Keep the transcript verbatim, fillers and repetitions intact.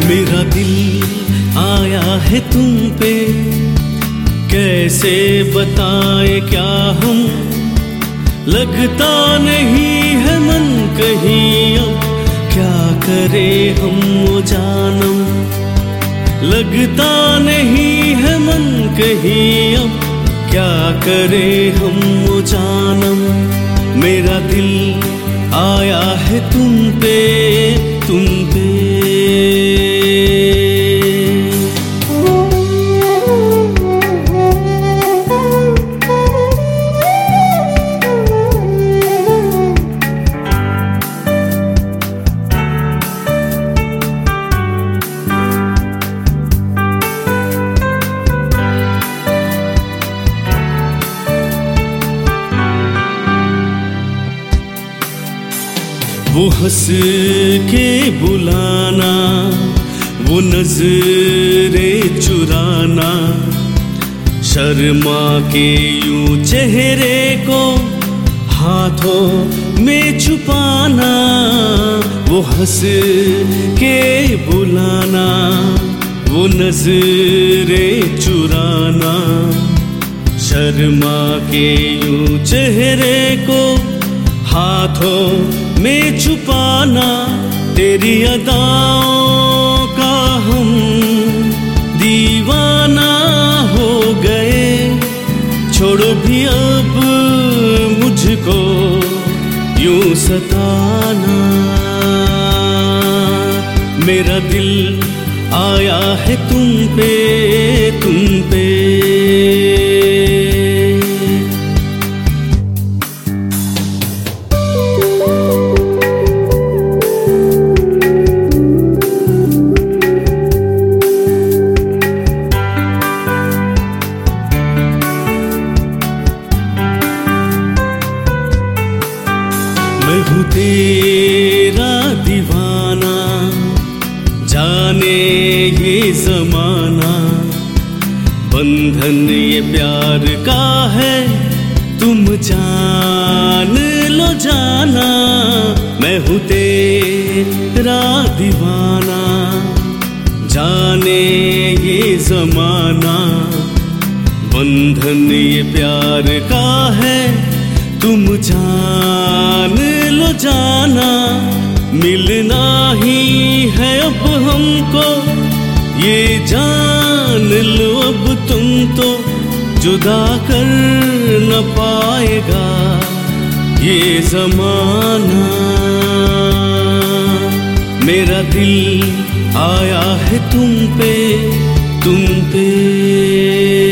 मेरा दिल आया है तुम पे, कैसे बताए क्या हम, लगता नहीं है मन कहीं अब, क्या करे हम वो जानम। लगता नहीं है मन कहीं अब, क्या करे हम वो जानम। मेरा दिल आया है तुम पे, तुम पे। वो हंस के बुलाना, वो नजरे चुराना, शर्मा के यूं चेहरे को हाथों में छुपाना। वो हंस के बुलाना, वो नजरे चुराना, शर्मा के यूं चेहरे को हाथों में छुपाना। तेरी अदाओं का हम दीवाना हो गए, छोड़ो भी अब मुझको यूं सताना। मेरा दिल आया है तुम पे, तुम पे। मैं हूँ तेरा दीवाना, जाने ये जमाना, बंधन ये प्यार का है, तुम जान लो जाना। मैं हूँ तेरा दीवाना, जाने ये जमाना, बंधन ये प्यार का है, तुम जान लो जाना। मिलना ही है अब हमको, ये जान लो अब तुम तो, जुदा कर न पाएगा ये जमाना। मेरा दिल आया है तुम पे, तुम पे।